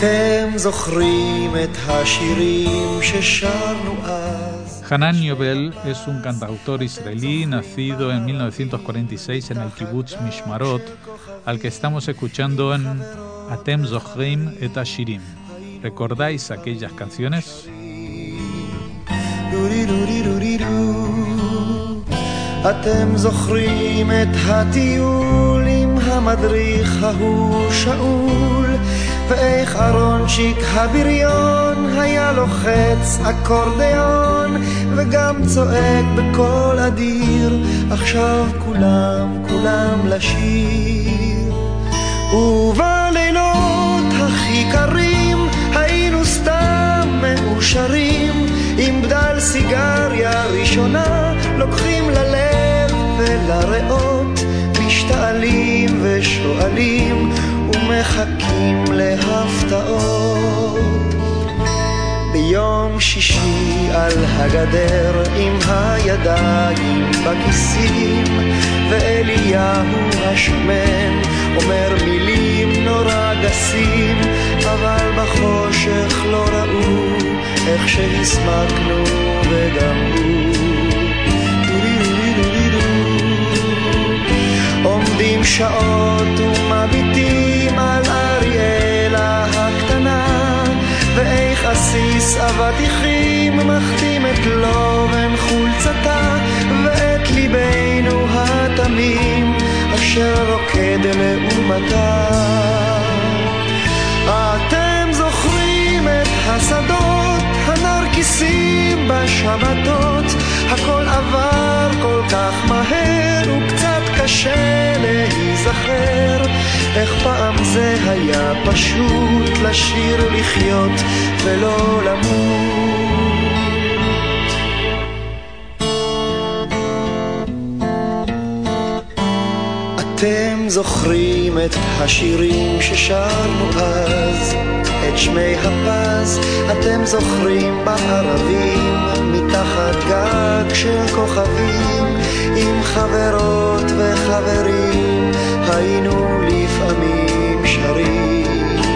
אתם זוכרים את השירים ששרנו אז. Hanan Yobel es un cantautor israelí nacido en 1946 en el kibbutz Mishmarot, al que estamos escuchando en Atem Zochrim et Hashirim. ¿Recordáis aquellas canciones? אתם זוכרים את הטיול עם המדריך ההוא שאול, ואיך ארונצ'יק הבריון היה לוחץ אקורדיון וגם צועק בקול אדיר, עכשיו כולם לשיר. ובלילות הכי קרים היינו סתם מאושרים, עם בדל סיגריה ראשונה לוקחים ללב ולריאות, משתעלים ושואלים ומחכים להפתעות. ביום שישי על הגדר עם הידיים בכיסים, ואליהו השמן אומר מילים נורא גסים, אבל בחושך לא ראו איך שהסמקנו וגם הוא. עומדים שעות ומביטים על אריאלה הקטנה, ואיך עסיס אבטיחים מחתים את לובן חולצתה, ואת ליבנו התמים אשר רוקד לעומתה. אתם זוכרים את השדות הנרקיסים בשבתות, הכל עבר כל כך מהר וקצת קשה להיזכר, איך פעם זה היה פשוט לשיר לחיות ולא למות. אתם זוכרים את השירים ששרנו אז, את שמי הפז אתם זוכרים בערבים, מתחת גג של כוכבים, עם חברות וחברים היינו לפעמים שרים.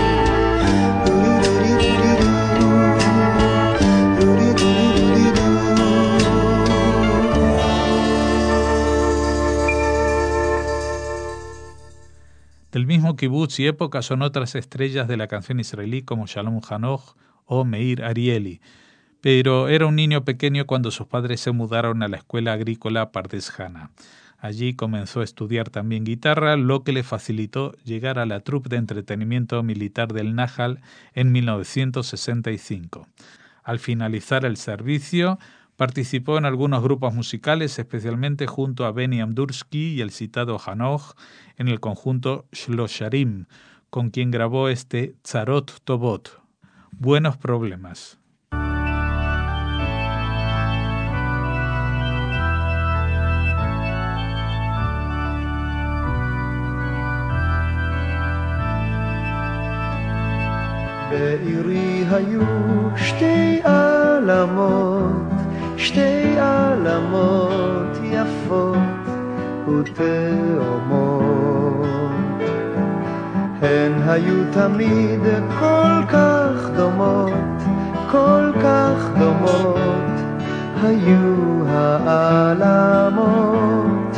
Del mismo kibutz y época son otras estrellas de la canción israelí como Shalom Hanoch o Meir Arieli, pero era un niño pequeño cuando sus padres se mudaron a la escuela agrícola Pardes Hana. Allí comenzó a estudiar también guitarra, lo que le facilitó llegar a la troupe de entretenimiento militar del Nahal en 1965. Al finalizar el servicio, participó en algunos grupos musicales, especialmente junto a Benny Amdursky y el citado Hanoch en el conjunto Shlosharim, con quien grabó este Tzarot Tobot, Buenos Problemas. בעירי היו שתי עלמות יפות ותאומות, הן היו תמיד כל כך דומות, היו העלמות,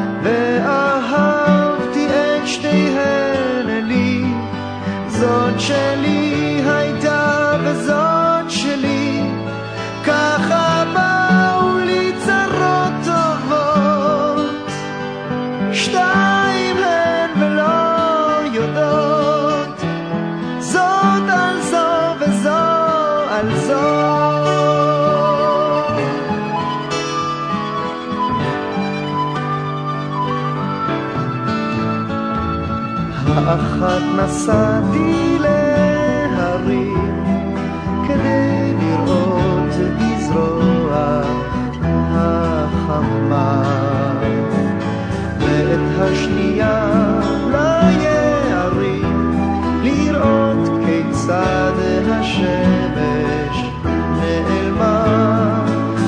ואהבתי את שתיהן לי, זאת שלי הייתה וזאת שלי, ככה באו לי צרות טובות, שתיים הן ולא יודעות, זאת על זו וזו על זו. האחת נסעתי להרים כדי לראות בזרוע החמה, ואת השנייה ליערים לראות כיצד השמש נעלמה,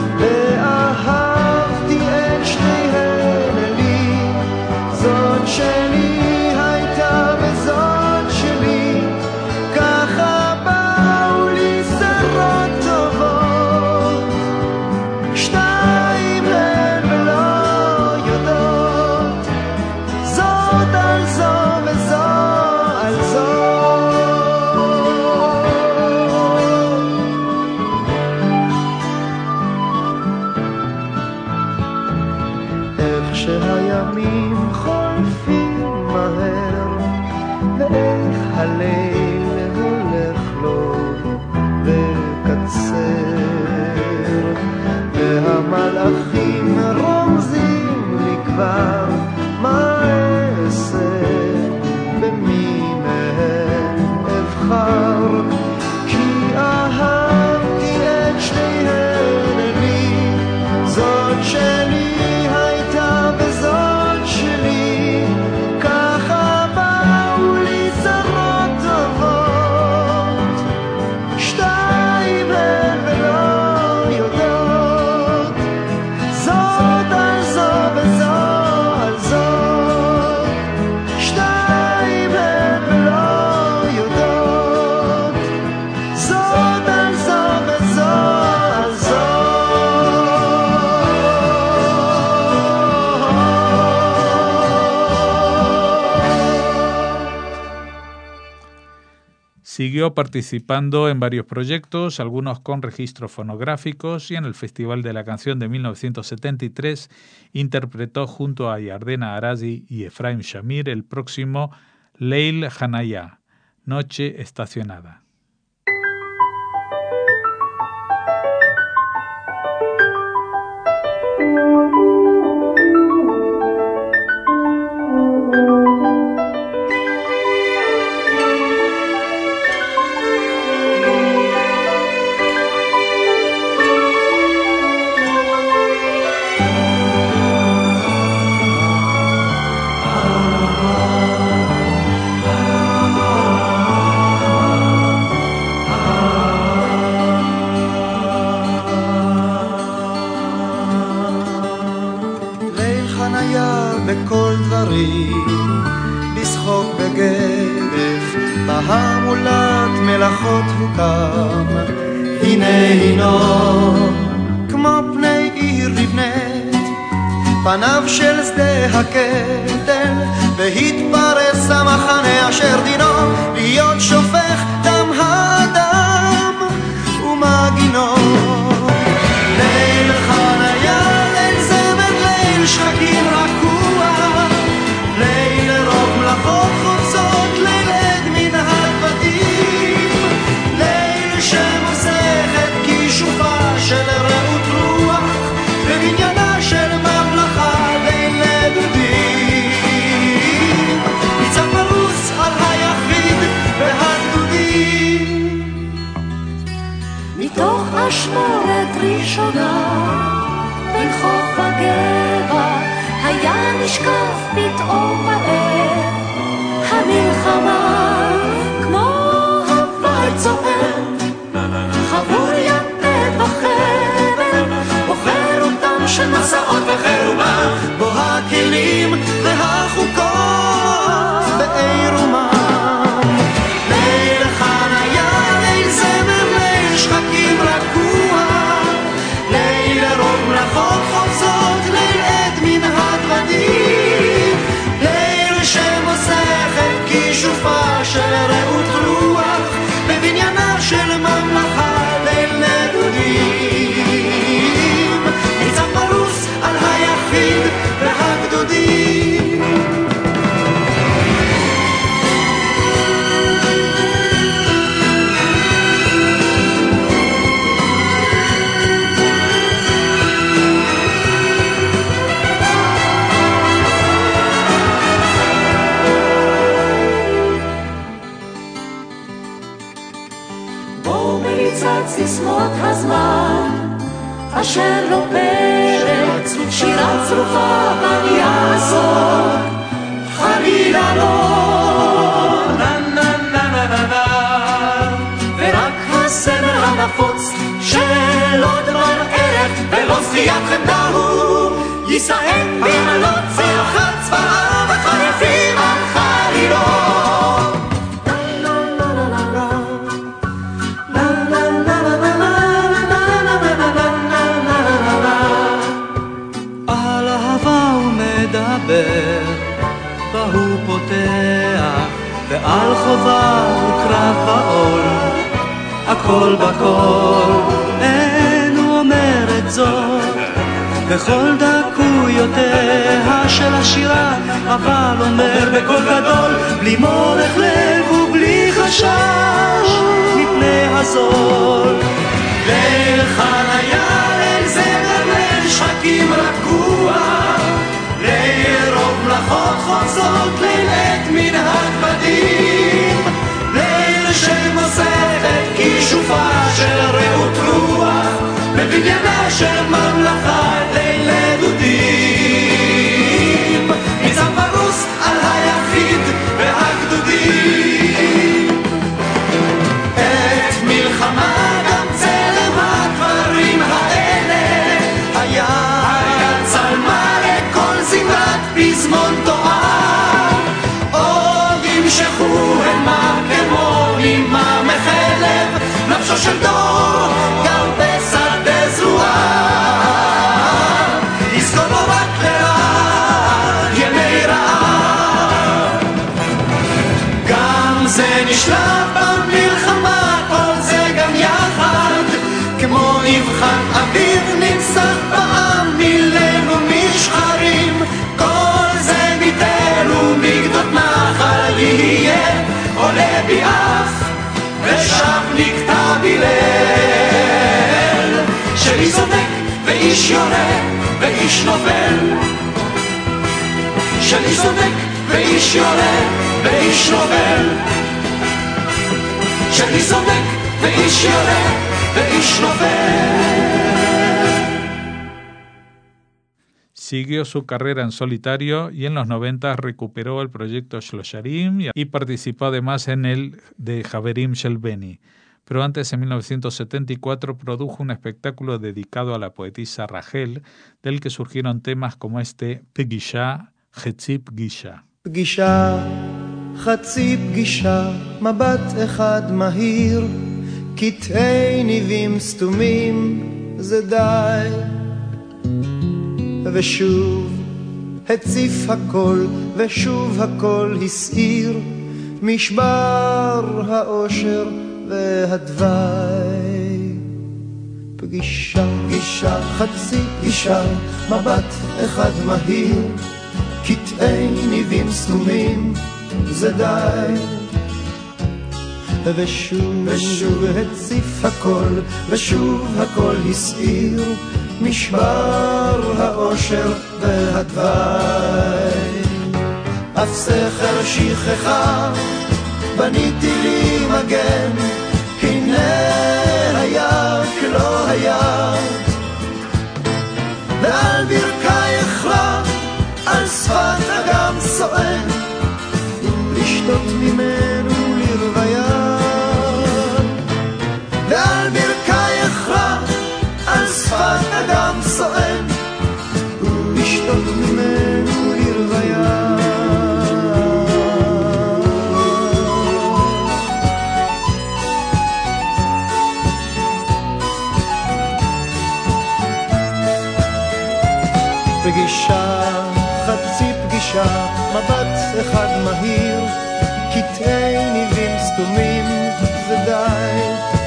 ואהבתי את שתיהן לי, זאת שלי הייתה וזאת שלי, שהימים חולפים מהר, ואיך הליל הולך לו וקצר, והמלאכים רומזים לי כבר מה אעשה, במי מהם אבחר, כי אהבתי את שניהם לי, זאת שלי הייתה וזאת שלי, ככה באו לי צרות טובות, שתיים הן ולא יודעות, זאת על זו וזו על זאת, שתיים הן ולא יודעות, זאת על זו וזו על זאת. Siguió participando en varios proyectos, algunos con registros fonográficos, y en el Festival de la Canción de 1973 interpretó junto a Yardena Arazi y Efraim Shamir el próximo Leil Hanaya, Noche Estacionada. בכל דברים, לשחוק בגרף, בהמולת מלאכות הוקם, הנה הינו, כמו פני עיר נבנית, פניו של שדה הקטל, והתפרס המחנה אשר דינו, להיות שופך דם האדם ומגינו. ליל חניה, ליל זמר, ליל שחקים רכוע, ליל רוב מלאכות חוצות, ליל עד מן הדבדים, ליל שמוסכת כישופה של רעות רוח, ובניינה של ממלכה בין לדודים, ניצב פרוס על היחיד והגדודים. מתוך אשמורת ראשונה בין חוף הגבע היה נשקף פתאום מהר המלחמה, כמו הוואי צוער חבור יתד וחבל, בוחר אותם של מסעות וחירומה, בו הכלים והחוקות בעירומה. ליל חניה, ליל זמר, ליל שחקים רגוע, ליל רוב מלאכות חוצות, ליל עד מן הדבדים, ליל שמוסכת כישופה של רעות רוח, בבניינה של ממלכה ליל נדודים, ניצב פרוס על היחיד והגדודים. סיסמות הזמן אשר לא פרק, שירה צרופה בנייה הזאת, חלילה לא נה נה נה נה נה נה, ורק הסמל הנפוץ של עוד דבר ערך ולא זכיית חמדה הוא יישאם בעלות צלחת צבאה וחריפים על חלילות. והוא פותח ועל חובה וקרב בעול, הכל בכל אין הוא אומר את זאת, בכל דקויותיה של השירה, אבל אומר בקול גדול, בלי מורך לב ובלי חשש מפני הזול. ליל חניה, ליל זמר, ליל שחקים רגוע, ליל רוב מלאכות חוזרות, ליל עת מנהג בדים, ליל שמוספת כישופה של רעות רוח, בבניינה של ממלכה ליל דודים, ניצב פרוס על היחיד והגדודים. את מלחמה גם צלם הדברים האלה היה צלמה לכל זמרת פזמון תואר, עוד ימשכו המה כמו נימה מחלב, נפשו של דור גם בשדה זרוע, יזכור לו רק לרעה ימי רעה. גם זה נשלט במלחמה, כל זה גם יחד, כמו נבחן אוויר נצח בעם מילנו משחרים, כל זה ביטל ומגדות נחל יהיה עולה ביעף ושם נקטע בילל, שאיש צודק ואיש יורה ואיש נופל, שאיש צודק ואיש יורה ואיש נופל, שאיש צודק ואיש יורה ואיש נופל. Siguió su carrera en solitario y en los 90 recuperó el proyecto Shlosharim y participó además en el de Haverim Shel Beni. Pero antes, en 1974, produjo un espectáculo dedicado a la poetisa Rachel, del que surgieron temas como este Pgisha, Chetzi Pgisha. פגישה, חצי פגישה, מבט אחד מהיר, קטעי ניבים סתומים, זה די. ושוב הציף הכל, ושוב הכל הסעיר, משבר האושר והדווי. פגישה, פגישה, חצי פגישה, מבט אחד מהיר, קטעי ניבים סתומים, זה די. ושוב הציף הכל, ושוב הכל הסעיר, משבר האושר והדווי. אף סכר שכחה בניתי לי מגן, הנה היה כלא היה, ועל ברכי אחלה על שפת אגם סואן, לשתות ממנו לרוויה. ועל ברכי אחלה על שפת אדם סואן, לשתות ממנו לרוויה. פגישה, חצי פגישה, מבט אחד מהיר, קטעי ניבים סתומים, זה די.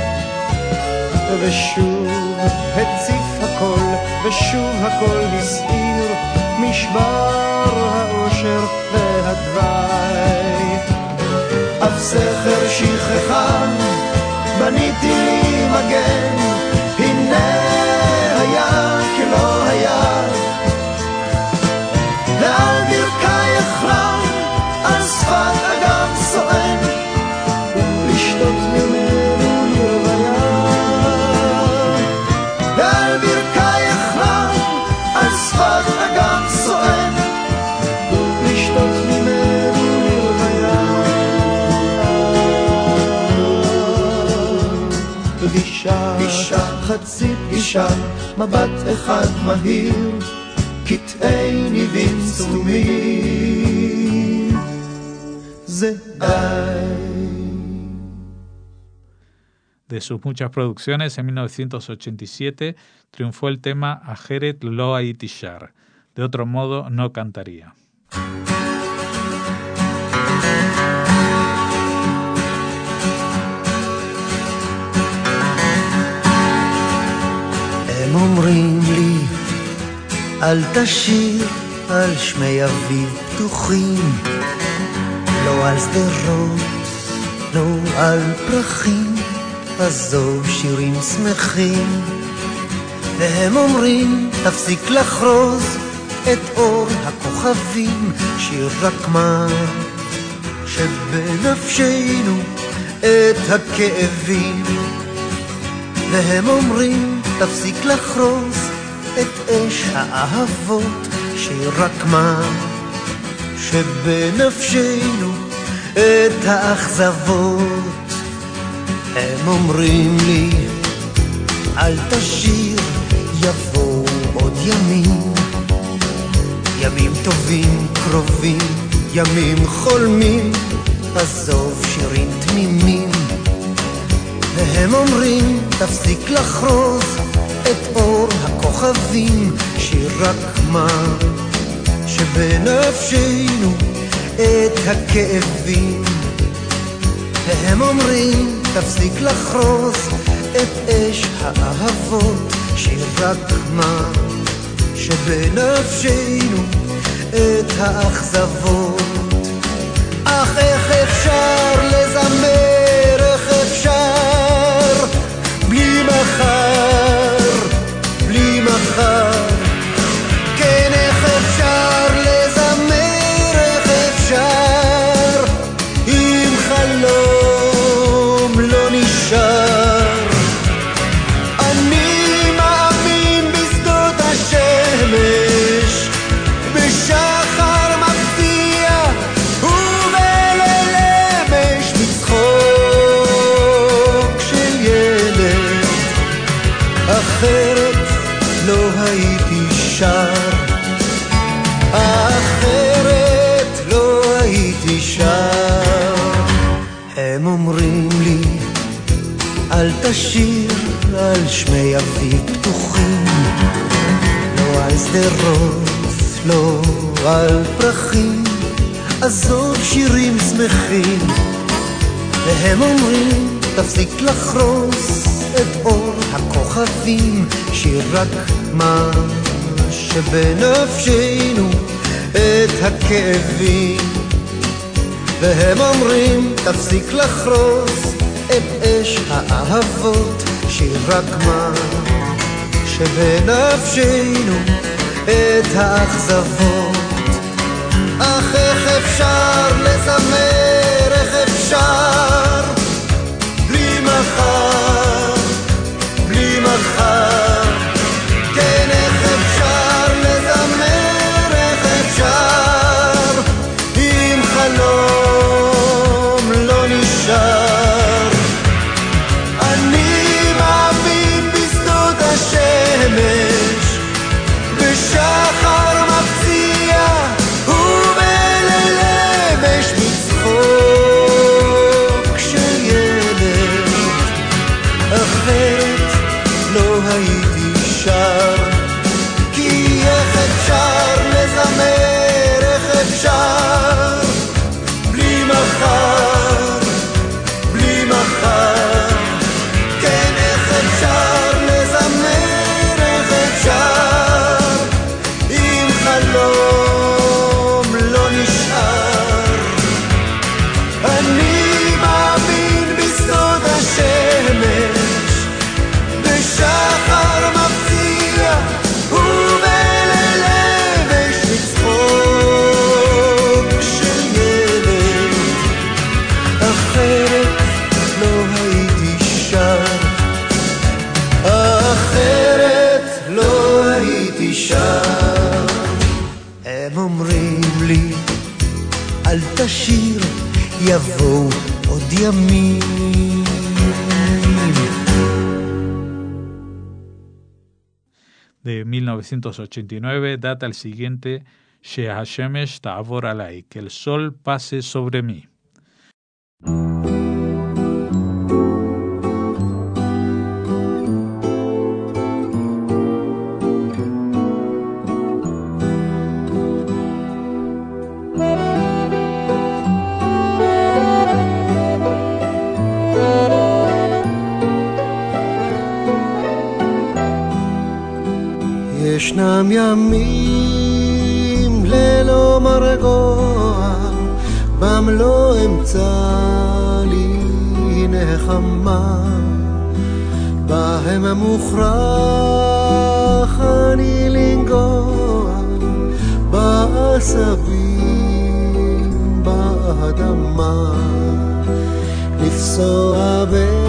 ושוב הציף הכל, ושוב הכל הסעיר, משבר האושר והדווי. אף סכר שכחה בניתי לי מגן, הנה היה כלא היה, ועל ברכי אחלה על שפת אגם סואן, ולשתות ממנו לרוויה. ועל ברכי אחלה על שפת אגם סואן, ולשתות ממנו לרוויה. פגישה, חצי פגישה, מבט אחד מהיר, קטעי ניבים סתומים, זה די. De sus muchas producciones, en 1987 triunfó el tema Ajeret lo הייתי שר. De otro modo, no cantaría. הם אומרים לי אל תשיר על שמי אביב פתוחים, לא על שדרות, לא על פרחים, עזוב שירים שמחים. והם אומרים תפסיק לחרוז את אור הכוכבים, שיר רק מה שבנפשנו את הכאבים. והם אומרים תפסיק לחרוז את אש האהבות, שיר רק מה שבנפשנו את האכזבות. הם אומרים לי אל תשיר, יבואו עוד ימים, ימים טובים קרובים, ימים חולמים, עזוב שירים תמימים. והם אומרים תפסיק לחרוז את אור הכוכבים, שיר רק מה שבנפשנו את הכאבים. והם אומרים תפסיק לחרוז את אש האהבות, שיר רק מה שבנפשנו את האכזבות. אך איך אפשר לזמר, איך אפשר בלי מחר, בלי מחר. כן איך אפשר לזמר, איך אפשר אם חלום לא נשאר. אני מאמין בשדות השמש, בשחר מפתיע ובליל אמש, מצחוק של ילד. אחרת לא הייתי שר, אחרת לא הייתי שר. הם אומרים לי אל תשיר על שמי אביב פתוחים, לא על שדרות, לא על פרחים, עזוב שירים שמחים. והם אומרים תפסיק לחרוס את אור הכוכבים, שיר רק מה שבנפשנו את הכאבים. והם אומרים תפסיק לחרוס את אש האהבות, שיר רק מה שבנפשנו את האכזבות. אך איך אפשר לזמר, איך אפשר בלי מחר, בלי מחר. כן איך אפשר לזמר, איך אפשר אם חלום לא נשאר. אני מאמין בשדות השמש, בשחר מפציע ובליל אמש, מצחוק של ילד. אחרת לא הייתי שר. כי איך אפשר לזמר, איך אפשר בלי מחר, בלי מחר. כן איך אפשר לזמר, איך אפשר אם חלום לא נשאר. אני מאמין בשדות השמש, בשחר מפציע ובליל אמש, מצחוק של ילד. אחרת לא הייתי שר, אחרת לא הייתי שר. הם אומרים לי אל תשיר, יבואו עוד ימים. De 1989 data el siguiente Shehashemesh Ta'avor Alai, que el sol pase sobre mí. יש ישנם ימים ללא מרגוע, בם לא אמצא לי נחמה, בהם מוכרח אני לנגוע, בעשבים באדמה, לפסוע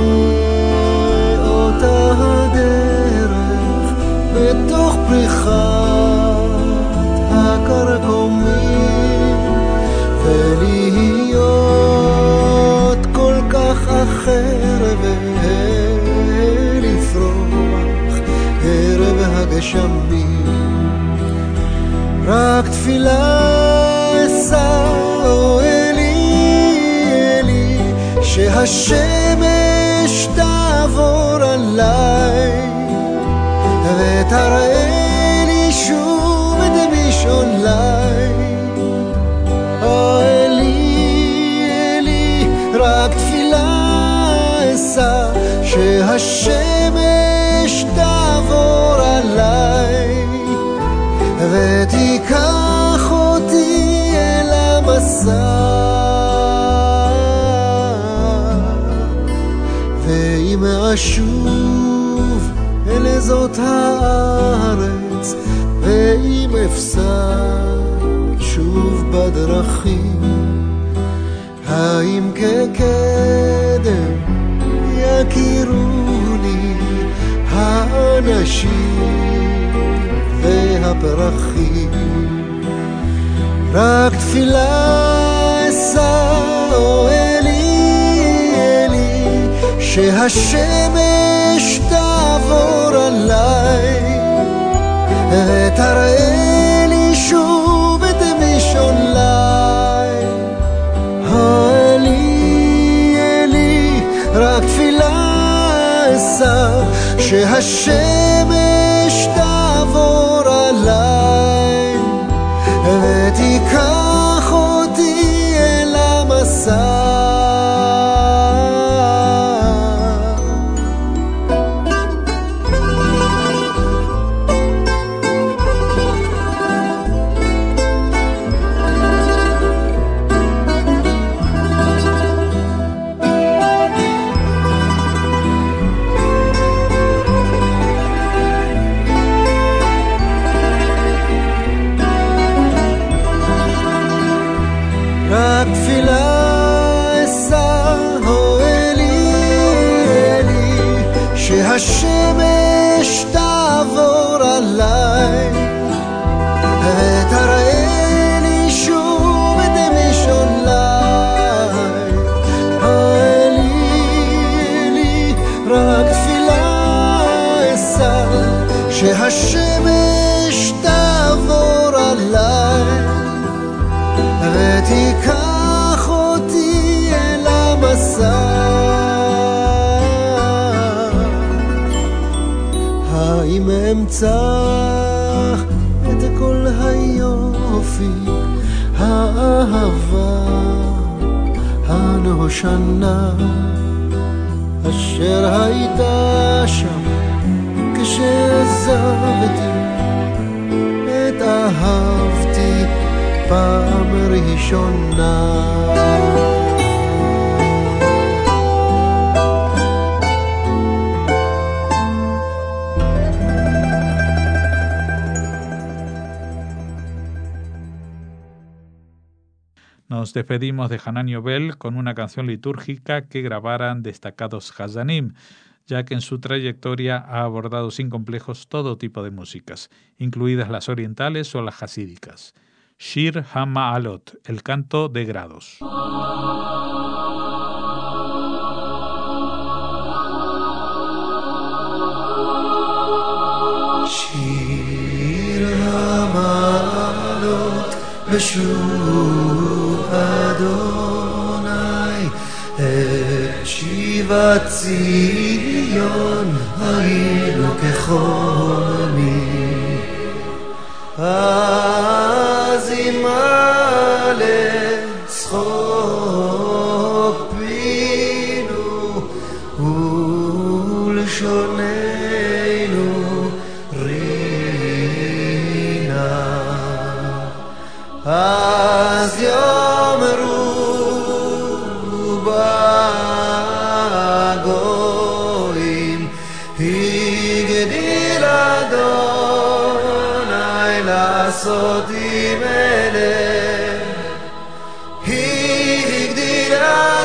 באותה הדרך בתוך פריחת הקרקומים, ולהיות כל כך אחר ולפרוח ערב הגשמים. רק תפילה אשא אלי שהשמש תעבור עליי ותראה לי שוב את משעולי. אלי, רק תפילה אשא שהשמש תעבור עליי ותיקח אותי אל המסע, ואם אשוב אל זאת הארץ, ואם אפסד שוב בדרכים, האם כקדם יכירוני האנשים והפרחים. רק תפילה אשא אלי שהשמש תעבור עליי ותראה לי שוב את משעולי. אלי, רק תפילה אשא שהשמש תעבור עליי ותיקח אותי אל המסע. רק תפילה אשא אלי שהשמש תעבור עליי ותראה לי שוב את משעולי. אלי, רק תפילה אשא שהשמש תעבור עליי ותיקח אותי אל המסע. האם אמצא את כל היופי, האהבה הנושנה אשר הייתה שם כשעזבתי את אהבתי פעם ראשונה. Nos despedimos de Hanan Yobel con una canción litúrgica que grabaran destacados Hazanim, ya que en su trayectoria ha abordado sin complejos todo tipo de músicas, incluidas las orientales o las hasídicas. Shir HaMa'alot, el canto de grados. Shir HaMa'alot בשוב אדוני את שיבת ציון היינו כחולמים. אז ימלא צחוק פינו ולשוננו רינה. אז יאמרו בגויים הגדיל אדוני לעשות עם מלך הגדיל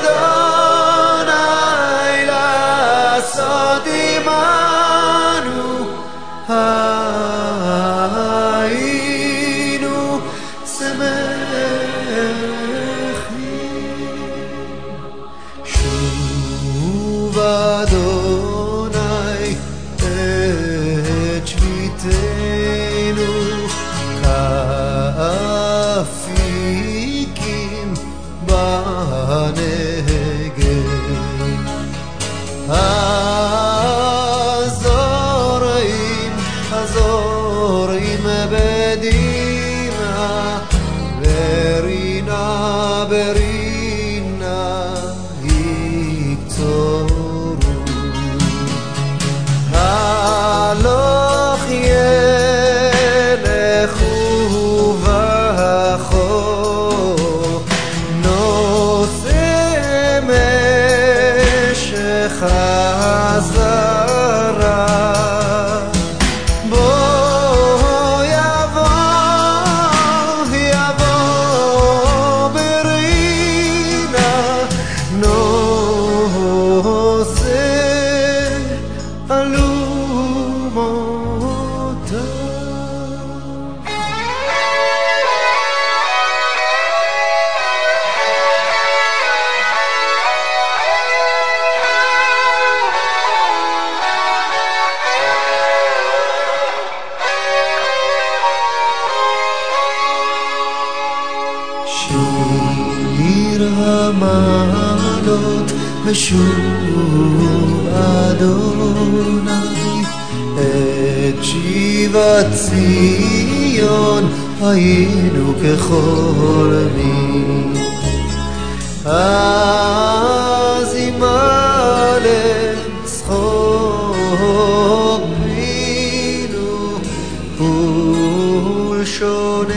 אדוני לעשות עמנו היינו שמחים שוב אדוני את שביתנו כאפיקים בנגב הזורעים בדימה ברינה ברינה יקצורו הלוך ילכו בכו נושא משך חזרה שיר המעלות ושוב אדוני את שיבת ציון היינו כחולמים אז ימלא צחוק בינו ולשוננו